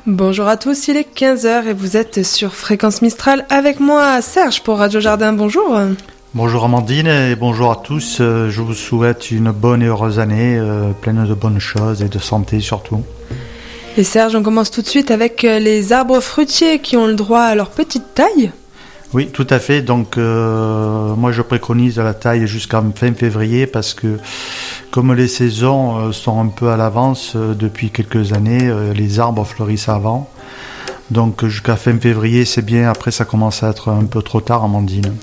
Bonjour à tous, il est 15h et vous êtes sur Fréquence Mistral avec moi Serge pour Radio Jardin, bonjour. Bonjour Amandine et bonjour à tous, je vous souhaite une bonne et heureuse année, pleine de bonnes choses et de santé surtout. Et Serge, on commence tout de suite avec les arbres fruitiers qui ont le droit à leur petite taille. Oui, tout à fait. Donc, moi, je préconise la taille jusqu'à fin février parce que, comme les saisons sont un peu à l'avance depuis quelques années, les arbres fleurissent avant. Donc, jusqu'à fin février, c'est bien. Après, ça commence à être un peu trop tard, Amandine.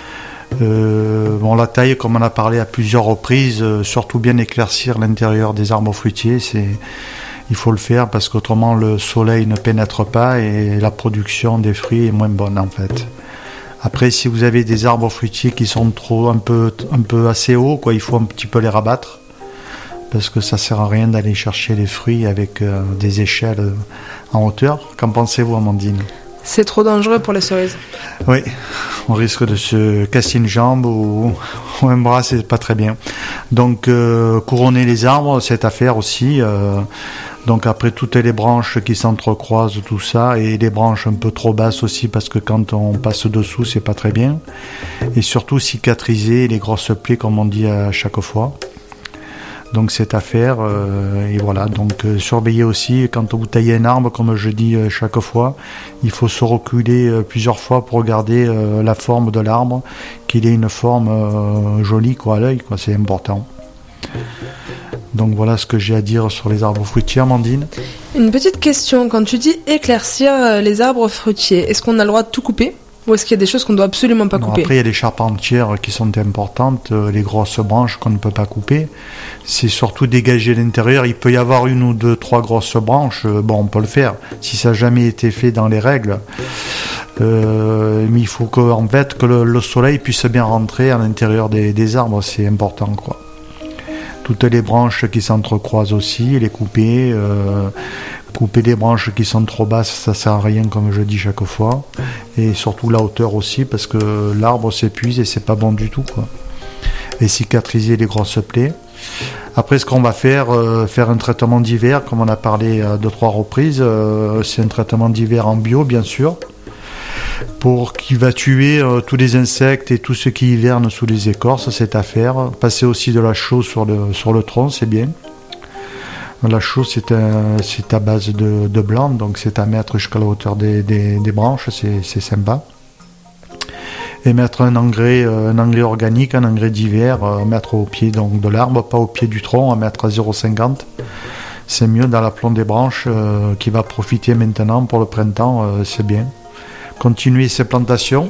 La taille, comme on a parlé à plusieurs reprises, surtout bien éclaircir l'intérieur des arbres fruitiers, il faut le faire parce qu'autrement, le soleil ne pénètre pas et la production des fruits est moins bonne, en fait. Après, si vous avez des arbres fruitiers qui sont un peu assez hauts, il faut un petit peu les rabattre parce que ça sert à rien d'aller chercher les fruits avec des échelles en hauteur. Qu'en pensez-vous, Amandine ? C'est trop dangereux pour les cerises. Oui, on risque de se casser une jambe ou un bras, c'est pas très bien. Donc, couronner les arbres, c'est à faire aussi. Donc après toutes les branches qui s'entrecroisent, tout ça, et les branches un peu trop basses aussi parce que quand on passe dessous, c'est pas très bien. Et surtout cicatriser les grosses plaies comme on dit à chaque fois. Donc c'est à faire et voilà. Donc surveillez aussi quand vous taillez un arbre, comme je dis chaque fois, il faut se reculer plusieurs fois pour regarder la forme de l'arbre, qu'il ait une forme jolie à l'œil, c'est important. Donc voilà ce que j'ai à dire sur les arbres fruitiers, Amandine. Une petite question, quand tu dis éclaircir les arbres fruitiers, est-ce qu'on a le droit de tout couper ? Ou est-ce qu'il y a des choses qu'on ne doit absolument pas couper ? Après, il y a les charpentières qui sont importantes, les grosses branches qu'on ne peut pas couper. C'est surtout dégager l'intérieur. Il peut y avoir une ou deux, trois grosses branches. On peut le faire, si ça n'a jamais été fait dans les règles. Mais il faut que le soleil puisse bien rentrer à l'intérieur des arbres. C'est important, Toutes les branches qui s'entrecroisent aussi, les couper. Couper des branches qui sont trop basses, ça sert à rien comme je dis chaque fois. Et surtout la hauteur aussi parce que l'arbre s'épuise et c'est pas bon du tout. Et cicatriser les grosses plaies. Après ce qu'on va faire un traitement d'hiver comme on a parlé à 2-3 reprises. C'est un traitement d'hiver en bio bien sûr. Qui va tuer tous les insectes et tout ce qui hiverne sous les écorces, c'est à faire. Passer aussi de la chaux sur le tronc, c'est bien. La chaux, c'est à base de blanc, donc c'est à mettre jusqu'à la hauteur des branches, c'est sympa. Et mettre un engrais organique, un engrais d'hiver, mettre au pied donc, de l'arbre, pas au pied du tronc, à mettre à 0,50. C'est mieux dans l'aplomb des branches qui va profiter maintenant pour le printemps, c'est bien. Continuer ces plantation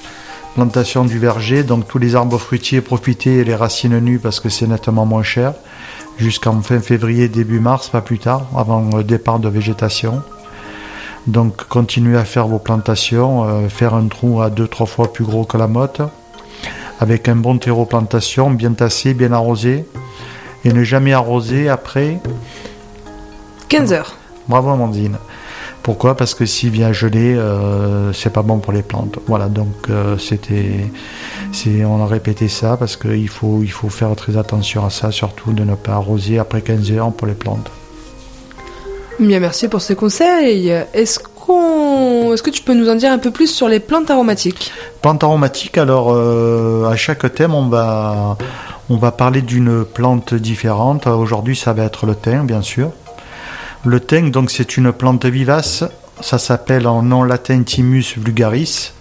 du verger, donc tous les arbres fruitiers, profiter les racines nues parce que c'est nettement moins cher. Jusqu'en fin février, début mars, pas plus tard, avant le départ de végétation. Donc continuez à faire vos plantations, faire un trou à 2-3 fois plus gros que la motte, avec un bon terreau plantation, bien tassé, bien arrosé, et ne jamais arroser après 15 heures. Bravo Amandine. Pourquoi ? Parce que s'il vient geler, c'est pas bon pour les plantes. Voilà, donc on a répété ça parce qu'il faut faire très attention à ça, surtout de ne pas arroser après 15 heures pour les plantes. Bien, merci pour ces conseils. Est-ce que tu peux nous en dire un peu plus sur les plantes aromatiques ? Plantes aromatiques, alors à chaque thème, on va parler d'une plante différente. Aujourd'hui, ça va être le thym, bien sûr. Le thym, donc, c'est une plante vivace. Ça s'appelle en nom latin Thymus vulgaris.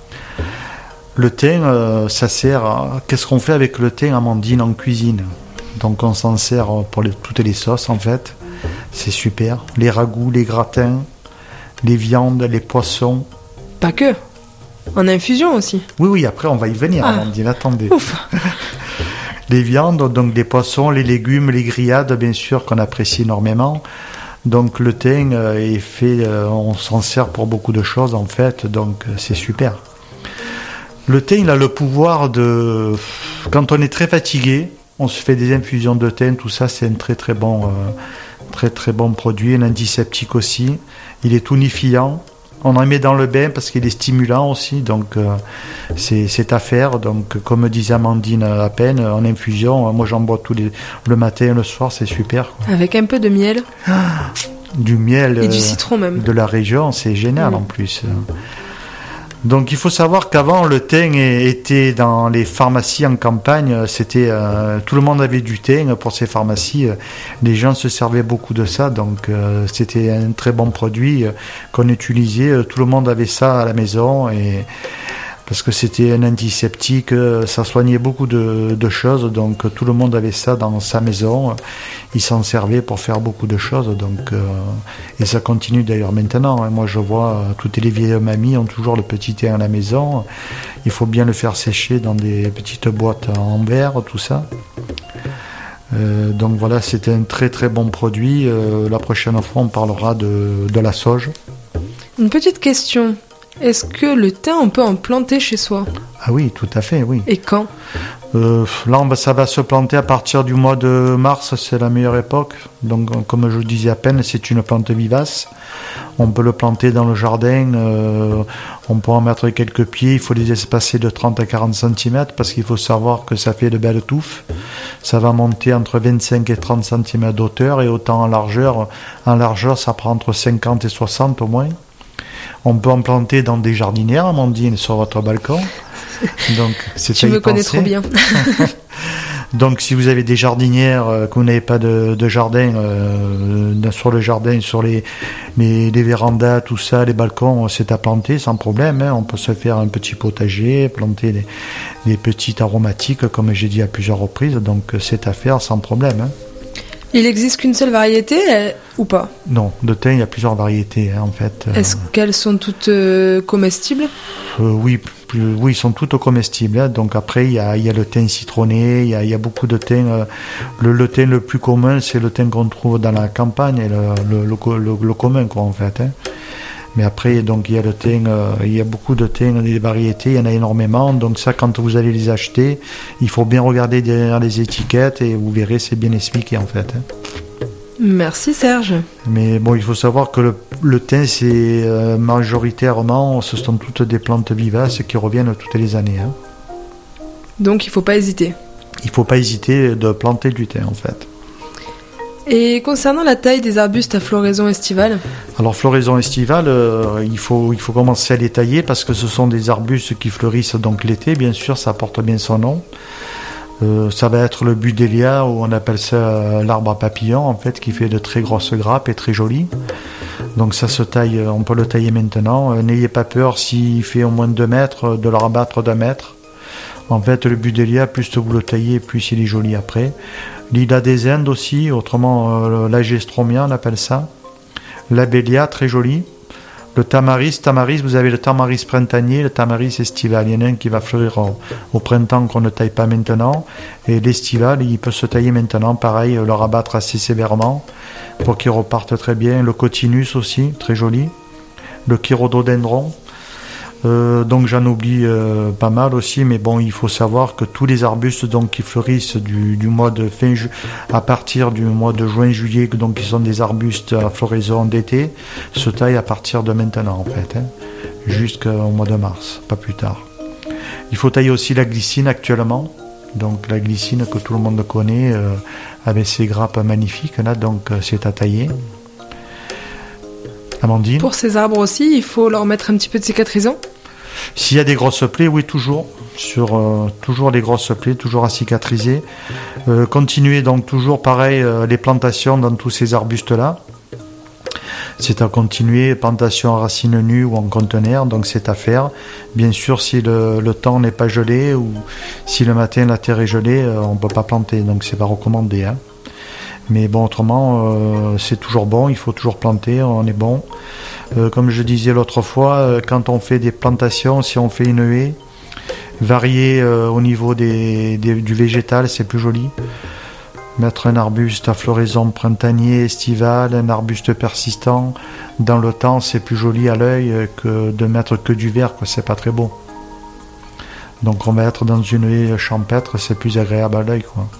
Le thym, ça sert à... Qu'est-ce qu'on fait avec le thym, Amandine, en cuisine ? Donc, on s'en sert pour toutes les sauces, en fait. C'est super. Les ragoûts, les gratins, les viandes, les poissons. Pas que. En infusion aussi. Oui, après, on va y venir, Amandine. Attendez. Ouf. Les viandes, donc des poissons, les légumes, les grillades, bien sûr, qu'on apprécie énormément. Donc le thym est fait, on s'en sert pour beaucoup de choses en fait, donc c'est super. Le thym, il a le pouvoir de... Quand on est très fatigué, on se fait des infusions de thym, tout ça, c'est un très très bon produit, un antiseptique aussi. Il est tonifiant. On en met dans le bain parce qu'il est stimulant aussi, donc c'est à faire. Donc comme disait Amandine à peine, en infusion, moi j'en bois le matin et le soir, c'est super. Avec un peu de miel. du miel et du citron même. de la région, c'est génial en plus. Donc il faut savoir qu'avant le thym était dans les pharmacies en campagne, c'était tout le monde avait du thym pour ces pharmacies, les gens se servaient beaucoup de ça, donc c'était un très bon produit qu'on utilisait, tout le monde avait ça à la maison et parce que c'était un antiseptique, ça soignait beaucoup de choses, donc tout le monde avait ça dans sa maison, il s'en servait pour faire beaucoup de choses, donc, et ça continue d'ailleurs maintenant. Moi je vois, toutes les vieilles mamies ont toujours le petit thé à la maison, il faut bien le faire sécher dans des petites boîtes en verre, tout ça. Donc voilà, c'était un très très bon produit. La prochaine fois on parlera de la sauge. Une petite question. Est-ce que le thym, on peut en planter chez soi? Ah oui, tout à fait, oui. Et quand? Là, ça va se planter à partir du mois de mars, c'est la meilleure époque. Donc, comme je le disais à peine, c'est une plante vivace. On peut le planter dans le jardin, on peut en mettre quelques pieds, il faut les espacer de 30 à 40 cm parce qu'il faut savoir que ça fait de belles touffes. Ça va monter entre 25 et 30 cm d'auteur et autant en largeur ça prend entre 50 et 60 au moins. On peut en planter dans des jardinières, Amandine, sur votre balcon. Donc, c'est tu me connais trop bien. Donc, si vous avez des jardinières, que vous n'avez pas de jardin, sur le jardin, sur les vérandas, tout ça, les balcons, c'est à planter sans problème. On peut se faire un petit potager, planter des petites aromatiques, comme j'ai dit à plusieurs reprises. Donc, c'est à faire sans problème. Il n'existe qu'une seule variété ou pas? Non, de thym, il y a plusieurs variétés en fait. Est-ce qu'elles sont toutes comestibles? Oui, ils sont toutes comestibles. Donc après, il y a le thym citronné, il y a beaucoup de thym. Le thym le plus commun, c'est le thym qu'on trouve dans la campagne, le commun quoi en fait. Mais après, donc il y a le thym, il y a beaucoup de thym, des variétés, il y en a énormément. Donc ça, quand vous allez les acheter, il faut bien regarder derrière les étiquettes et vous verrez, c'est bien expliqué en fait. Merci Serge. Mais bon, il faut savoir que le thym, c'est majoritairement, ce sont toutes des plantes vivaces qui reviennent toutes les années. Donc il ne faut pas hésiter. Il ne faut pas hésiter de planter du thym en fait. Et concernant la taille des arbustes à floraison estivale? Alors floraison estivale, il faut commencer à les tailler parce que ce sont des arbustes qui fleurissent donc l'été, bien sûr, ça porte bien son nom. Ça va être le Buddleia, ou on appelle ça l'arbre à papillons en fait, qui fait de très grosses grappes et très joli. Donc ça se taille, on peut le tailler maintenant. N'ayez pas peur s'il fait au moins 2 mètres, de le rabattre d'1 mètre. En fait, le Buddleia, plus vous le taillez, plus il est joli après. Lilas des Indes aussi, autrement l'agestromia, on appelle ça. L'abélia, très joli. Le tamaris, vous avez le tamaris printanier et le tamaris estival. Il y en a un qui va fleurir au printemps qu'on ne taille pas maintenant. Et l'estival, il peut se tailler maintenant, pareil, le rabattre assez sévèrement pour qu'il reparte très bien. Le cotinus aussi, très joli. Le chirododendron. Donc j'en oublie pas mal aussi, mais bon, il faut savoir que tous les arbustes donc qui fleurissent du mois de à partir du mois de juin-juillet, donc qui sont des arbustes à floraison d'été, se taillent à partir de maintenant en fait, jusqu'au mois de mars, pas plus tard. Il faut tailler aussi la glycine actuellement, donc la glycine que tout le monde connaît, avec ses grappes magnifiques là, donc c'est à tailler. Amandine. Pour ces arbres aussi, il faut leur mettre un petit peu de cicatrisant? S'il y a des grosses plaies, oui, toujours. Toujours les grosses plaies, toujours à cicatriser. Continuez donc toujours pareil les plantations dans tous ces arbustes-là. C'est à continuer, plantation en racines nues ou en conteneur, donc c'est à faire. Bien sûr, si le temps n'est pas gelé ou si le matin la terre est gelée, on ne peut pas planter, donc c'est pas recommandé. Mais bon, autrement, c'est toujours bon, il faut toujours planter, on est bon. Comme je disais l'autre fois, quand on fait des plantations, si on fait une haie, varier au niveau du végétal, c'est plus joli. Mettre un arbuste à floraison printanier, estival, un arbuste persistant, dans le temps, c'est plus joli à l'œil que de mettre que du vert, quoi, c'est pas très beau. Donc on va être dans une haie champêtre, c'est plus agréable à l'œil, quoi.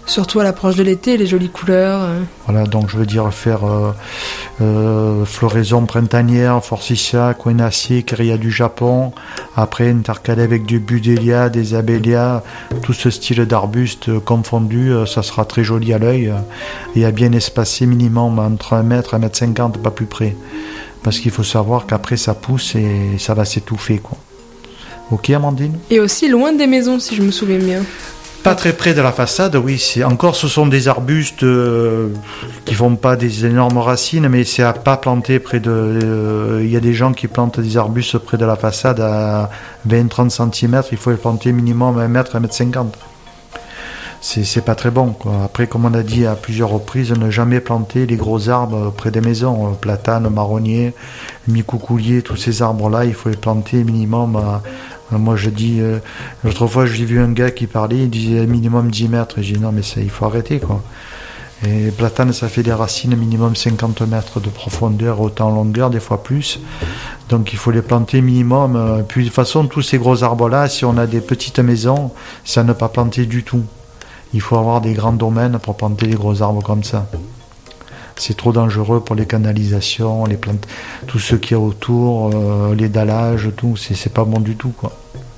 Surtout à l'approche de l'été, les jolies couleurs. Voilà, donc je veux dire faire floraison printanière, Forsythia, Quinacée, Caria du Japon, après intercaler avec du Budelia, des Abélias, tout ce style d'arbustes confondus, ça sera très joli à l'œil et à bien espacer minimum entre 1 mètre et 1,50 m, pas plus près. Parce qu'il faut savoir qu'après ça pousse et ça va s'étouffer, quoi. Ok, Amandine ? Et aussi loin des maisons, si je me souviens bien. Pas très près de la façade, oui. Ce sont des arbustes qui font pas des énormes racines, mais c'est à pas planter près de. Il y a des gens qui plantent des arbustes près de la façade à 20-30 cm. Il faut les planter minimum 1 mètre, 1,50 m. C'est pas très bon, quoi. Après, comme on a dit à plusieurs reprises, ne jamais planter les gros arbres près des maisons. Platanes, marronniers, micoucouliers, tous ces arbres-là, il faut les planter minimum à. Moi je dis, l'autre fois j'ai vu un gars qui parlait, il disait minimum 10 mètres, et j'ai dit non mais ça, il faut arrêter, quoi. Et platane ça fait des racines minimum 50 mètres de profondeur, autant en longueur, des fois plus, donc il faut les planter minimum, puis de toute façon tous ces gros arbres là, si on a des petites maisons, c'est à ne pas planter du tout. Il faut avoir des grands domaines pour planter des gros arbres comme ça. C'est trop dangereux pour les canalisations, les plantes, tout ce qu'il y a autour, les dallages, tout, c'est pas bon du tout, quoi.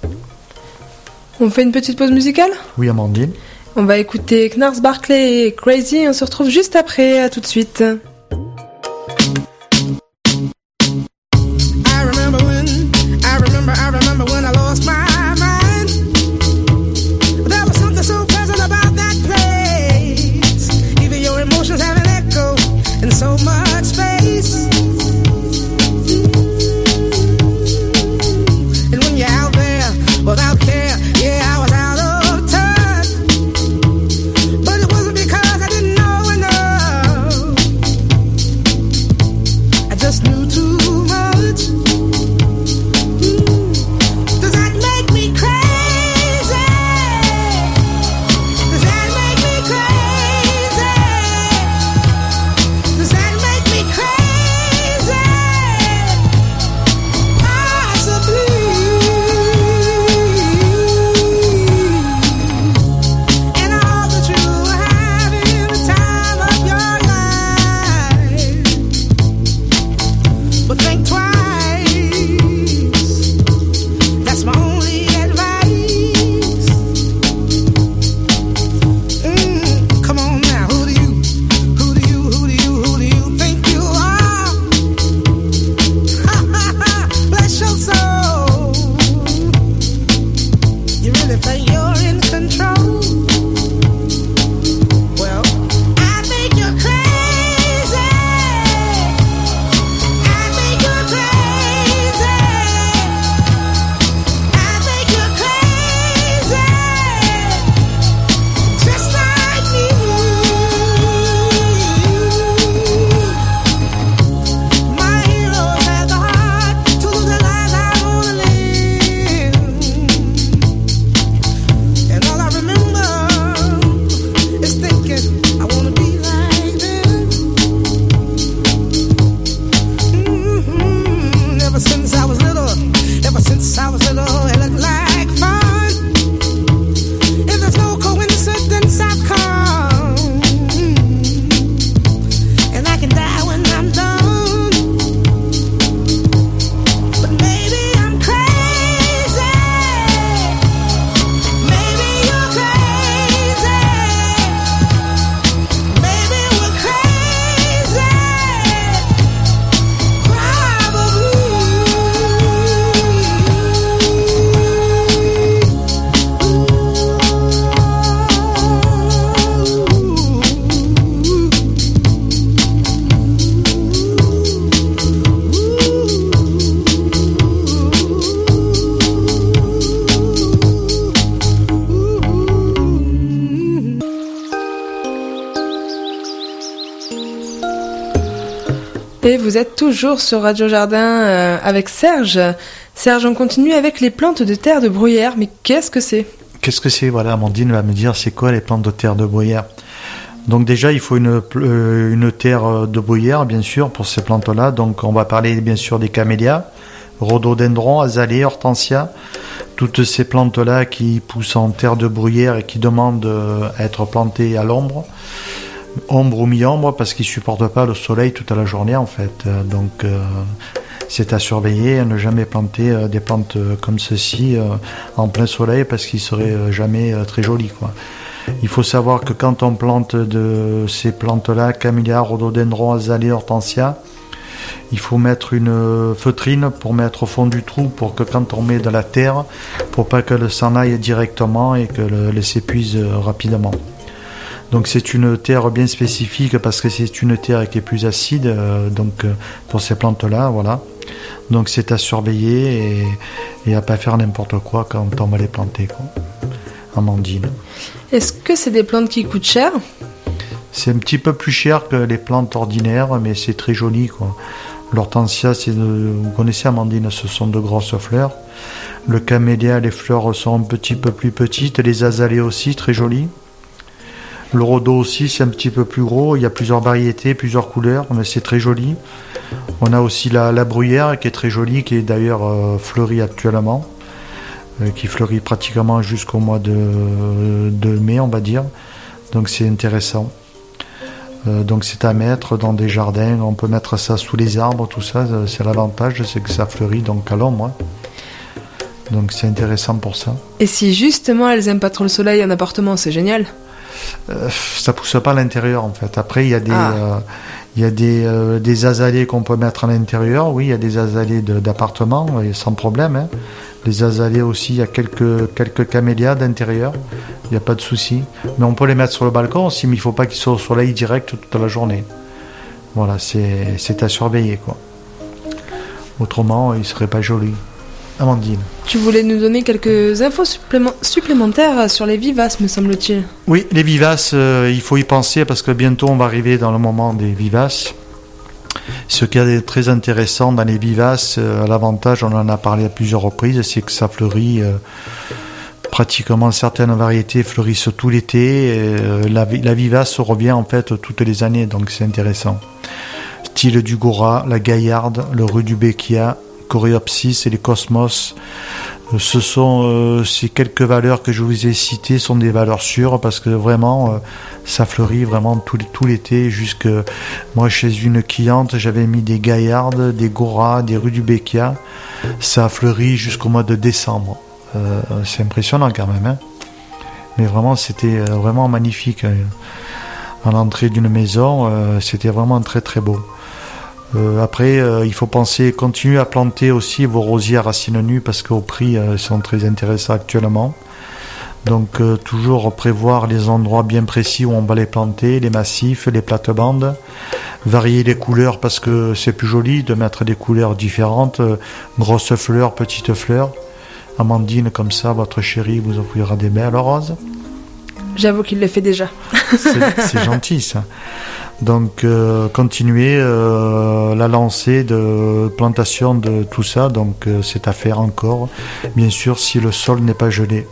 On fait une petite pause musicale ? Oui, Amandine. On va écouter Gnarls Barkley et Crazy et on se retrouve juste après, à tout de suite. Et vous êtes toujours sur Radio Jardin avec Serge. Serge, on continue avec les plantes de terre de bruyère. Mais qu'est-ce que c'est ? Qu'est-ce que c'est ? Voilà, Amandine va me dire c'est quoi les plantes de terre de bruyère. Donc déjà, il faut une terre de bruyère, bien sûr, pour ces plantes-là. Donc on va parler bien sûr des camélias, rhododendrons, azalées, hortensias, toutes ces plantes-là qui poussent en terre de bruyère et qui demandent à être plantées à l'ombre, ombre ou mi-ombre, parce qu'ils ne supportent pas le soleil toute la journée en fait. Donc c'est à surveiller, à ne jamais planter des plantes comme ceci en plein soleil parce qu'ils ne seraient jamais très jolis, quoi. Il faut savoir que quand on plante de ces plantes-là, camélia, rhododendron, azalée, hortensia, il faut mettre une feutrine pour mettre au fond du trou pour que quand on met de la terre, pour pas qu'elle s'en aille directement et qu'elle s'épuise rapidement. Donc c'est une terre bien spécifique parce que c'est une terre qui est plus acide pour ces plantes-là, voilà. Donc c'est à surveiller et à pas faire n'importe quoi quand on va les planter, quoi. Amandine. Est-ce que c'est des plantes qui coûtent cher ? C'est un petit peu plus cher que les plantes ordinaires, mais c'est très joli, quoi. L'hortensia, vous connaissez Amandine, ce sont de grosses fleurs. Le camélia, les fleurs sont un petit peu plus petites. Les azalées aussi, très jolies. Le rhodo aussi, c'est un petit peu plus gros. Il y a plusieurs variétés, plusieurs couleurs, mais c'est très joli. On a aussi la bruyère qui est très jolie, qui est d'ailleurs fleurie actuellement, qui fleurit pratiquement jusqu'au mois de mai, on va dire. Donc c'est intéressant. Donc c'est à mettre dans des jardins, on peut mettre ça sous les arbres, tout ça, c'est l'avantage, c'est que ça fleurit donc à l'ombre. Donc c'est intéressant pour ça. Et si justement elles aiment pas trop le soleil en appartement, c'est génial. Ça pousse pas à l'intérieur en fait. Après il y a des azalées qu'on peut mettre à l'intérieur, oui, il y a des azalées d'appartement, sans problème, hein. Les azalées aussi, il y a quelques camélias d'intérieur, il n'y a pas de souci. Mais on peut les mettre sur le balcon aussi, mais il ne faut pas qu'ils soient au soleil direct toute la journée. Voilà, c'est à surveiller, quoi. Autrement, ils ne seraient pas jolis. Amandine. Tu voulais nous donner quelques infos supplémentaires sur les vivaces, me semble-t-il. Oui, les vivaces, il faut y penser parce que bientôt on va arriver dans le moment des vivaces. Ce qui est très intéressant dans les vivaces, l'avantage, on en a parlé à plusieurs reprises, c'est que ça fleurit, pratiquement certaines variétés fleurissent tout l'été, la vivace revient en fait toutes les années, donc c'est intéressant. Style du Gora, la Gaillarde, le Rudbeckia, Coréopsis et les Cosmos, ce sont ces quelques valeurs que je vous ai citées sont des valeurs sûres parce que vraiment ça fleurit vraiment tout l'été. Jusque moi chez une cliente j'avais mis des Gaillardes, des Gora, des Rudbeckia, ça a fleuri jusqu'au mois de décembre. C'est impressionnant quand même, hein. Mais vraiment c'était vraiment magnifique. À l'entrée d'une maison, c'était vraiment très très beau. Après, il faut continuer à planter aussi vos rosiers à racines nues parce qu'au prix, ils sont très intéressants actuellement. Donc, toujours prévoir les endroits bien précis où on va les planter, les massifs, les plates-bandes. Varier les couleurs parce que c'est plus joli de mettre des couleurs différentes, grosses fleurs, petites fleurs. Amandine, comme ça, votre chérie vous offrira des belles roses. J'avoue qu'il le fait déjà. C'est gentil ça. Donc continuer la lancée de plantation de tout ça, donc c'est à faire encore, bien sûr si le sol n'est pas gelé.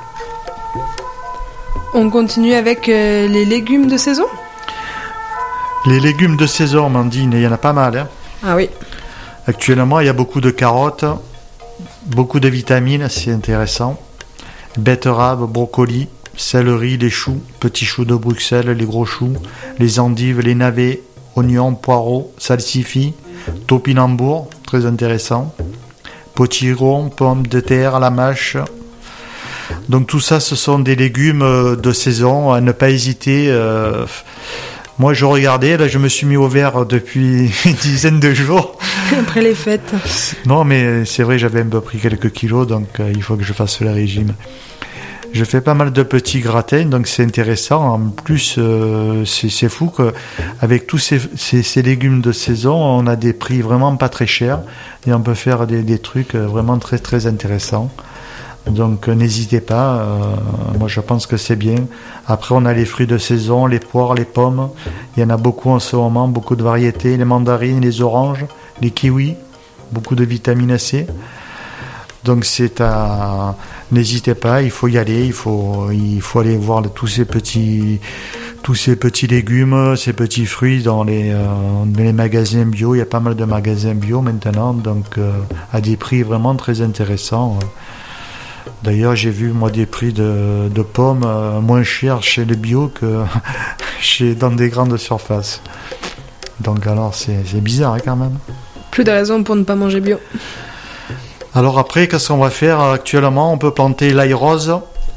On continue avec les légumes de saison ? Les légumes de saison, Amandine, il y en a pas mal, hein. Ah oui. Actuellement il y a beaucoup de carottes, beaucoup de vitamines, c'est intéressant. Betteraves, brocolis, céleri, les choux, petits choux de Bruxelles, les gros choux, les endives, les navets, oignons, poireaux, salsifis, topinambour, très intéressant, potiron, pommes de terre à la mâche. Donc tout ça, ce sont des légumes de saison, à ne pas hésiter. Moi, je regardais, là, je me suis mis au vert depuis une dizaine de jours. Après les fêtes. Non, mais c'est vrai, j'avais un peu pris quelques kilos, donc il faut que je fasse le régime. Je fais pas mal de petits gratins, donc c'est intéressant. En plus, c'est fou qu'avec tous ces légumes de saison, on a des prix vraiment pas très chers et on peut faire des trucs vraiment très très intéressants. Donc n'hésitez pas, moi je pense que c'est bien. Après on a les fruits de saison, les poires, les pommes, il y en a beaucoup en ce moment, beaucoup de variétés, les mandarines, les oranges, les kiwis, beaucoup de vitamine C. Donc n'hésitez pas, il faut y aller, il faut aller voir tous ces petits légumes, ces petits fruits dans les magasins bio. Il y a pas mal de magasins bio maintenant, donc à des prix vraiment très intéressants. D'ailleurs, j'ai vu moi des prix de pommes moins chers chez les bio que dans des grandes surfaces. Donc alors c'est bizarre quand même. Plus de raison pour ne pas manger bio. Alors après, qu'est-ce qu'on va faire actuellement? On peut planter l'ail rose,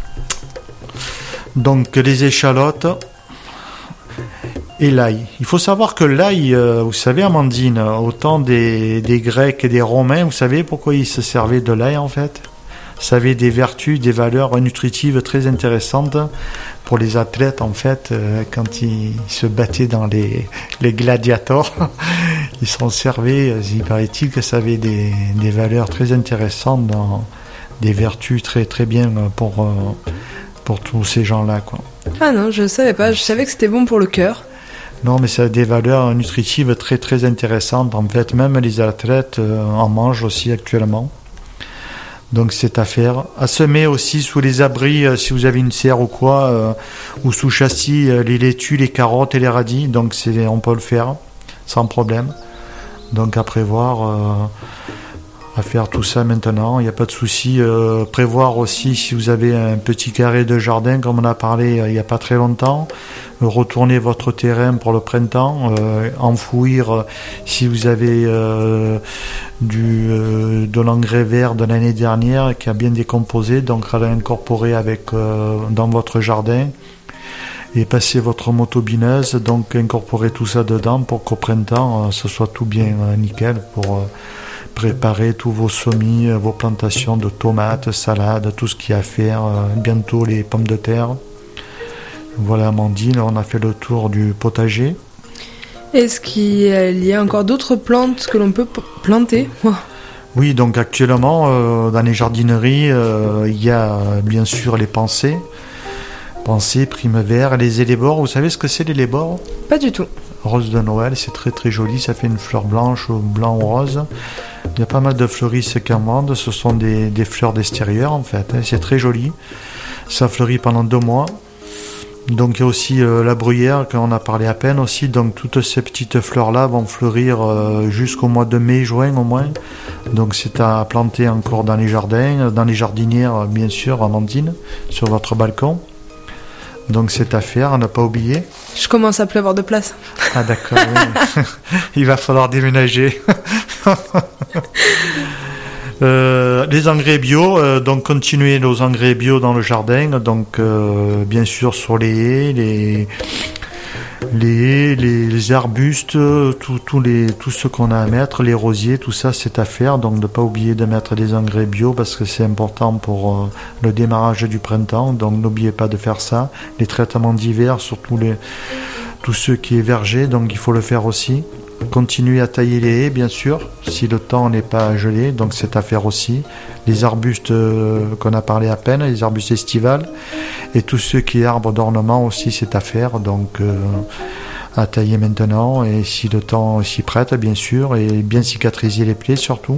donc les échalotes et l'ail. Il faut savoir que l'ail, vous savez Amandine, autant des Grecs et des Romains, vous savez pourquoi ils se servaient de l'ail en fait? Ça avait des vertus, des valeurs nutritives très intéressantes pour les athlètes en fait, quand ils se battaient dans les gladiators. Ils s'en servaient, il paraît-il que ça avait des valeurs très intéressantes, des vertus très très bien pour tous ces gens-là, quoi. Ah non, je savais pas, je savais que c'était bon pour le cœur. Non, mais ça a des valeurs nutritives très très intéressantes. En fait, même les athlètes en mangent aussi actuellement. Donc c'est à faire. À semer aussi sous les abris, si vous avez une serre ou quoi, ou sous châssis, les laitues, les carottes et les radis. Donc on peut le faire sans problème. Donc à prévoir, à faire tout ça maintenant. Il n'y a pas de souci. Prévoir aussi si vous avez un petit carré de jardin, comme on a parlé il n'y a pas très longtemps. Retourner votre terrain pour le printemps, enfouir si vous avez de l'engrais vert de l'année dernière qui a bien décomposé, donc à l'incorporer dans votre jardin et passer votre motobineuse, donc incorporer tout ça dedans pour qu'au printemps ce soit tout bien nickel pour préparer tous vos semis, vos plantations de tomates, salades, tout ce qu'il y a à faire, bientôt les pommes de terre. Voilà Amandine, on a fait le tour du potager. Est-ce qu'il y a encore d'autres plantes que l'on peut planter? Oui, donc actuellement, dans les jardineries, il y a bien sûr les pensées, primevère, les élébores. Vous savez ce que c'est les élébores? Pas du tout. Rose de Noël, c'est très très joli, ça fait une fleur blanche ou blanc ou rose. Il y a pas mal de fleuristes qui en vendent, ce sont des fleurs d'extérieur en fait, c'est très joli. Ça fleurit pendant 2 mois. Donc il y a aussi la bruyère, qu'on a parlé à peine aussi. Donc toutes ces petites fleurs-là vont fleurir jusqu'au mois de mai-juin au moins. Donc c'est à planter encore dans les jardins, dans les jardinières bien sûr, Amandine, sur votre balcon. Donc c'est à faire, à ne pas oublier. Je commence à plus avoir de place. Ah d'accord, oui. Il va falloir déménager. Les engrais bio, donc continuer nos engrais bio dans le jardin, donc bien sûr sur les haies, les arbustes, tout ce qu'on a à mettre, les rosiers, tout ça c'est à faire, donc ne pas oublier de mettre des engrais bio parce que c'est important pour le démarrage du printemps, donc n'oubliez pas de faire ça. Les traitements d'hiver, surtout tout ce qui est verger, donc il faut le faire aussi. Continuer à tailler les haies, bien sûr, si le temps n'est pas gelé, donc c'est à faire aussi. Les arbustes qu'on a parlé à peine, les arbustes estivales, et tout ce qui est arbres d'ornement aussi, c'est à faire, donc à tailler maintenant, et si le temps s'y prête, bien sûr, et bien cicatriser les plaies surtout.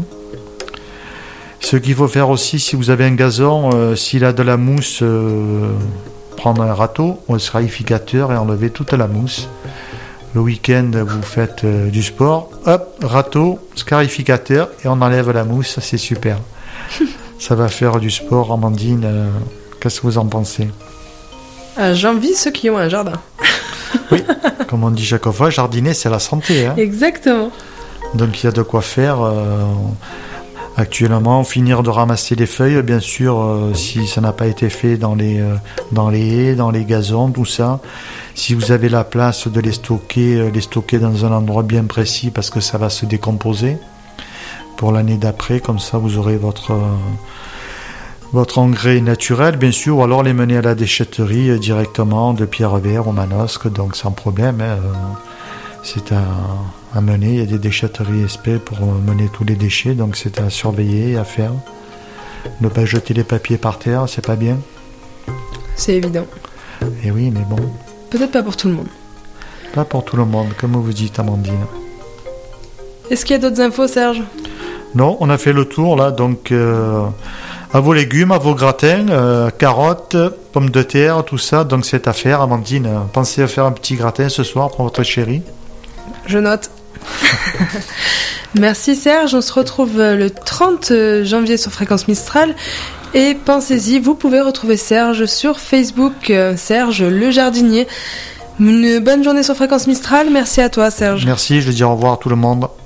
Ce qu'il faut faire aussi, si vous avez un gazon, s'il a de la mousse, prendre un râteau ou un scarificateur et enlever toute la mousse. Le week-end, vous faites du sport, hop, râteau, scarificateur, et on enlève la mousse, c'est super. Ça va faire du sport, Amandine. Qu'est-ce que vous en pensez? J'envie ceux qui ont un jardin. Oui, comme on dit chaque fois, jardiner, c'est la santé. Hein. Exactement. Donc il y a de quoi faire. Actuellement, finir de ramasser les feuilles, bien sûr, si ça n'a pas été fait dans les haies, dans les gazons, tout ça. Si vous avez la place de les stocker dans un endroit bien précis parce que ça va se décomposer pour l'année d'après, comme ça vous aurez votre engrais naturel, bien sûr, ou alors les mener à la déchetterie directement de Pierrevert au Manosque, donc sans problème. Hein, c'est à mener, il y a des déchetteries SP pour mener tous les déchets, donc c'est à surveiller et à faire. Ne pas jeter les papiers par terre, c'est pas bien. C'est évident. Et oui, mais bon. Peut-être pas pour tout le monde. Pas pour tout le monde, comme vous dites, Amandine. Est-ce qu'il y a d'autres infos, Serge? Non, on a fait le tour, là, donc à vos légumes, à vos gratins, carottes, pommes de terre, tout ça, donc c'est à faire, Amandine. Pensez à faire un petit gratin ce soir pour votre chérie. Je note. Merci Serge, on se retrouve le 30 janvier sur Fréquence Mistral Et pensez-y, vous pouvez retrouver Serge sur Facebook, Serge le jardinier. Une bonne journée sur Fréquence Mistral. Merci à toi, Serge. Merci, je dis au revoir à tout le monde.